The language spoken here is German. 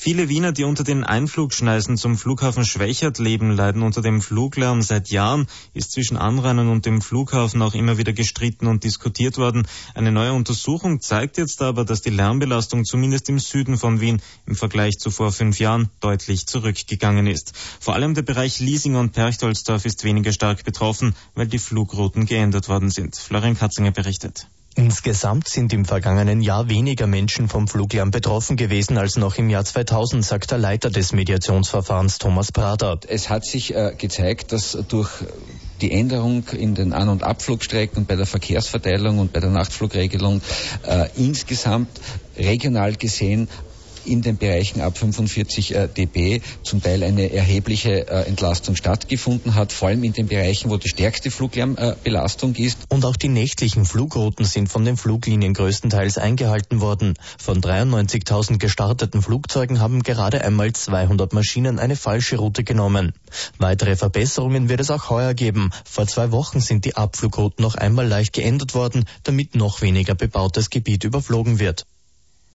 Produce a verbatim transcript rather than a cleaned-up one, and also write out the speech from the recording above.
Viele Wiener, die unter den Einflugschneisen zum Flughafen Schwächert leben, leiden unter dem Fluglärm. Seit Jahren ist zwischen Anrainern und dem Flughafen auch immer wieder gestritten und diskutiert worden. Eine neue Untersuchung zeigt jetzt aber, dass die Lärmbelastung zumindest im Süden von Wien im Vergleich zu vor fünf Jahren deutlich zurückgegangen ist. Vor allem der Bereich Liesing und Perchtoldsdorf ist weniger stark betroffen, weil die Flugrouten geändert worden sind. Florian Katzinger berichtet. Insgesamt sind im vergangenen Jahr weniger Menschen vom Fluglärm betroffen gewesen als noch im Jahr zweitausend, sagt der Leiter des Mediationsverfahrens Thomas Prater. Es hat sich äh, gezeigt, dass durch die Änderung in den An- und Abflugstrecken, bei der Verkehrsverteilung und bei der Nachtflugregelung äh, insgesamt regional gesehen in den Bereichen ab fünfundvierzig dB zum Teil eine erhebliche äh, Entlastung stattgefunden hat, vor allem in den Bereichen, wo die stärkste Fluglärmbelastung äh, ist. Und auch die nächtlichen Flugrouten sind von den Fluglinien größtenteils eingehalten worden. Von dreiundneunzigtausend gestarteten Flugzeugen haben gerade einmal zweihundert Maschinen eine falsche Route genommen. Weitere Verbesserungen wird es auch heuer geben. Vor zwei Wochen sind die Abflugrouten noch einmal leicht geändert worden, damit noch weniger bebautes Gebiet überflogen wird.